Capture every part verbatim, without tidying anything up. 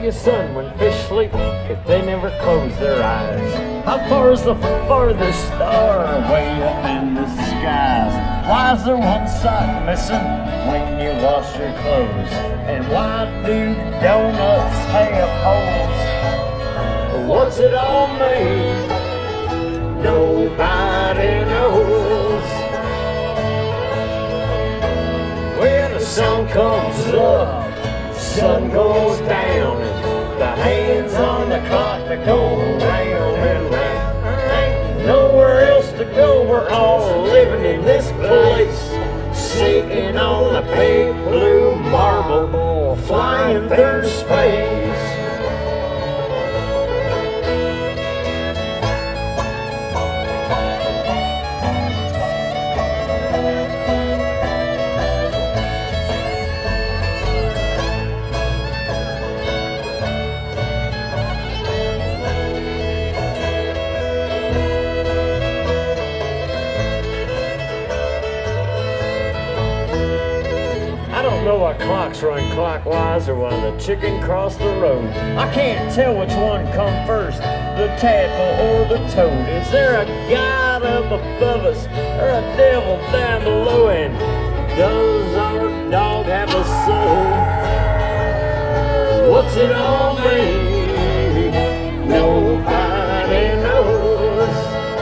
you, son, when fish sleep if they never close their eyes? How far is the farthest star way up in the skies? Why is there one side missing when you wash your clothes? And why do donuts have holes? What's it all mean? Nobody knows. When the sun comes up, the sun goes down, and the hands on the clock that go round and round. Ain't nowhere else to go. We're all living in this place, sitting on a big blue marble, flying through space. Know why clocks run clockwise or why the chicken crossed the road. I can't tell which one come first, the tadpole or the toad. Is there a God up above us or a devil down below? And does our dog have a soul? What's it all mean? Nobody knows.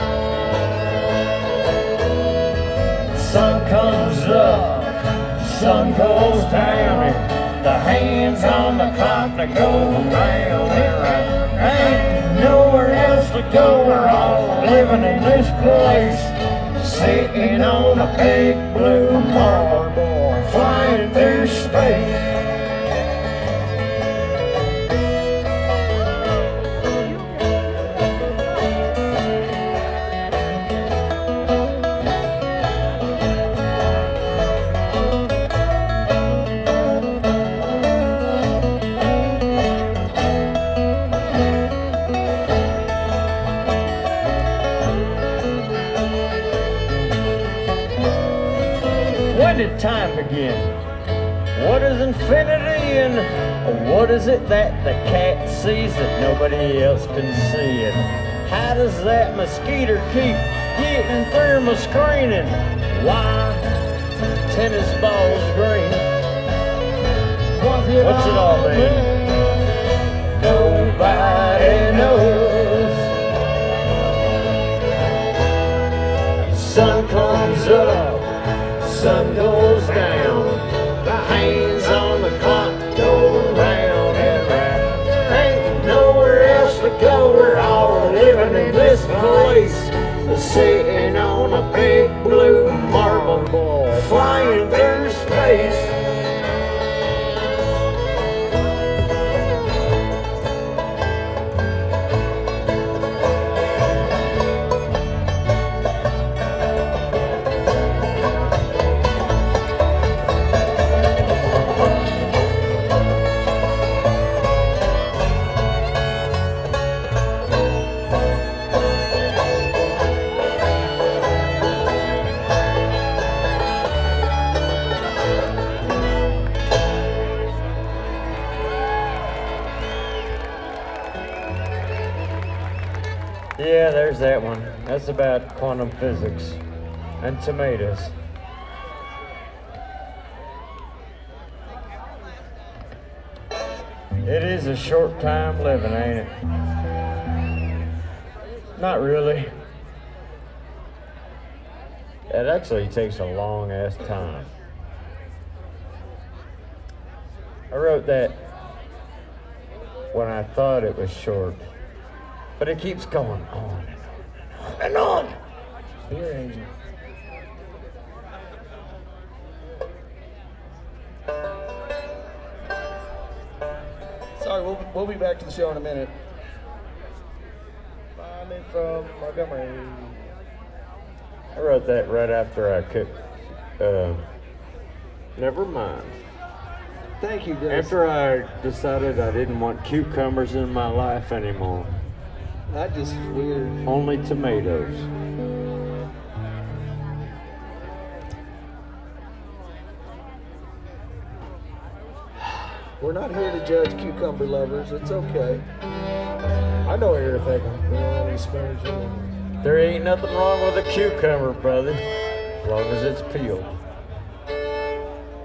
Sun comes up, sun goes down, and the hands on the clock that go round and round. Ain't nowhere else to go. We're all living in this place, sitting on a big blue marble, flying through space. When did time begin? What is infinity, and what is it that the cat sees that nobody else can see? And how does that mosquito keep getting through my screen? And why tennis balls green? What's it, What's it all mean? Nobody knows. Sun comes up, sun goes down, the hands on the clock go round and round. Ain't nowhere else to go. We're all living in this place, sitting on a big blue marble ball, flying through space. Yeah, there's that one. That's about quantum physics and tomatoes. It is a short time living, ain't it? Not really. It actually takes a long ass time. I wrote that when I thought it was short. But it keeps going on and on and on. Here, Angel. Sorry, we'll, we'll be back to the show in a minute. Finally from Montgomery. I wrote that right after I cooked. Uh, never mind. Thank you, Dennis. After I decided I didn't want cucumbers in my life anymore. That just is weird. Only tomatoes. We're not here to judge cucumber lovers. It's okay. I know what you're thinking. We don't have any spares anymore. There ain't nothing wrong with a cucumber, brother, as long as it's peeled.